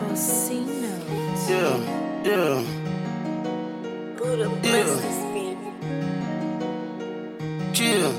Orsino. Yeah. Buddha bless this beat. Yeah.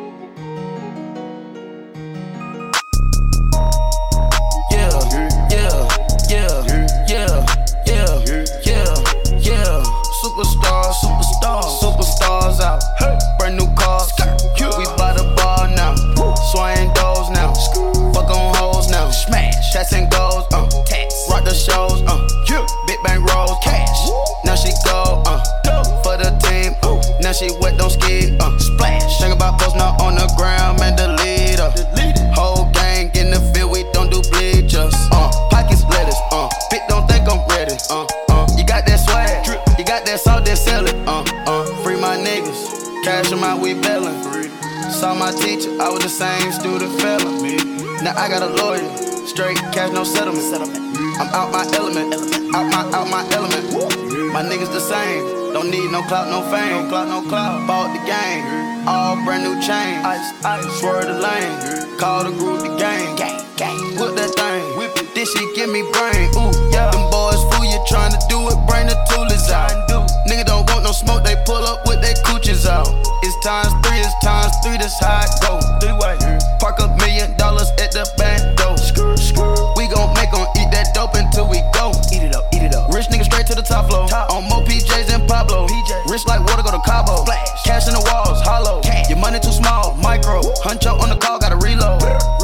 Superstars out. Brand new cars. We by the bar now. Swaying doors now. Fuck on hoes now. Smash. Tats and goals. Rock the shows. Big bang rolls. Cash. Now she go. For the team. Now she wet, don't ski. Splash. Think about posting up on the ground, man. Delete her. Whole gang in the field. We don't do bleachers. Pockets lettuce. Bitch don't think I'm ready. You got that swag. You got that salt, that sell it. Free my niggas. Cash them out, we bailin'. Saw my teacher, I was the same student fella. Now I got a lawyer. Straight cash, no settlement. I'm out my element. Out my element. My niggas the same. Don't need no clout, no fame. No clout. Bought the game. All brand new chain. Ice. Swerve the lane. Call the group the gang. Whip that thing. Whip it. This shit give me brain. Ooh, yeah. Them boys fool you tryna do it. Bring the toolers out. Nigga don't want no smoke. They pull up with their coochies out. It's times three. This how it go. Three-way. Park $1 million at the back door. We gon' make 'em eat that dope until we go. Eat it up. Rich nigga straight to the top floor. On more PJs than Pablo. Rich like water, go to Cabo. Cash in the walls, hollow. Your money too small, micro. Huncho on the call, gotta reload.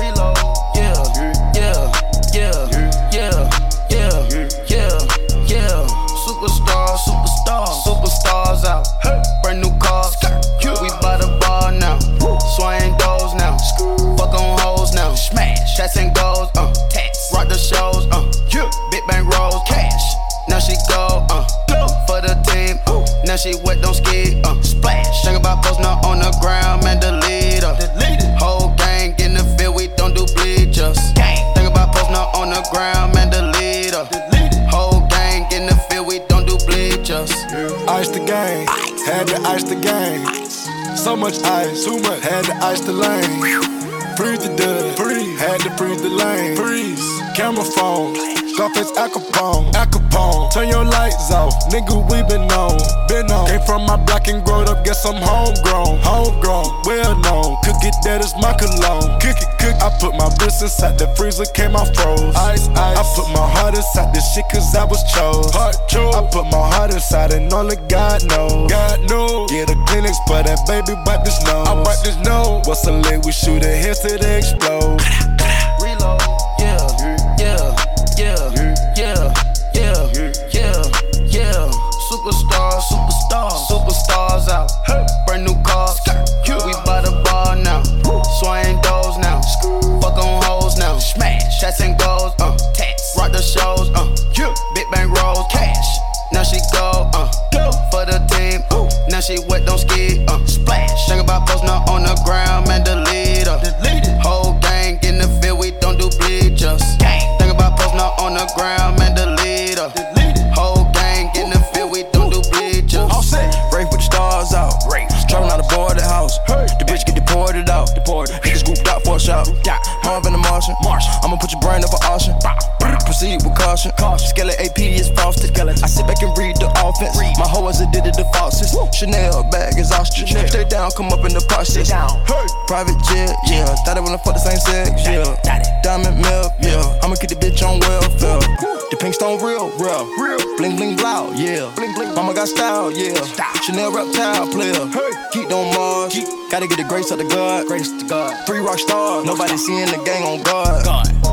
Superstars out. Brand new cars. We by the bar now. Swaying doors now. Fuck on hoes now. Smash. Tats and goals. Rock the shows. Big bang rolls. Cash. Now she go. For the team. Now she wet, don't ski. Splash. Think about posting up on the ground, man. Delete her. Whole gang in the field. We don't do bleachers. Think about posting up on the ground, man. Delete her. Whole gang in the field. We don't do bleachers. Ice the game, had to ice the game. So much ice, too much, had to ice the lane. Freeze the dud, had to freeze the lane. Freeze, camera phone, Scarface Al Capone. Turn your lights off, nigga, we been on. Came from my block and growed up, guess I'm homegrown, well known. Cook it, that is my cologne. Cook it. I put my wrist inside the freezer, came out froze. Ice. I put my heart inside this shit cause I was chose. I put my heart inside and only God knows. Get a clinics for that baby, wipe this nose. I wipe this nose. What's a leg? We shoot it here till they explode. Reload. Superstars out. Brand new cars. We by the bar now. Swaying doors now. Fuck on hoes now. Smash. Tats and goals. Rock the shows. Big bang rolls. Cash. Now she go. For the team. Now she wet, don't ski. Splash. Think about posting up on the ground, man. Delete her. Whole gang in the field. We don't do bleachers. Think about posting up on the ground, man. Delete her. Whole gang in the field. We don't do bleachers. Rafe with the stars out. Traveling out the boarded house. The bitch get deported out. Niggas grouped out for a shot. Marvin the Martian. I'ma put your brain up for auction. Proceed with caution. Skeleton AP is frosted. I sit back and read the offense. My hoe as did it the faucets. Chanel bag is ostrich. Stay down, come up in the process. Private jet, yeah. Thought I wanna fuck the same sex, yeah. Diamond milk, yeah. I'ma keep the bitch on welfare. The pink stone real. Bling bling blow, yeah. Mama got style, yeah. Chanel reptile player. Keep on Mars. Gotta get the grace of the God. 3 rock stars. Nobody seeing the gang on guard.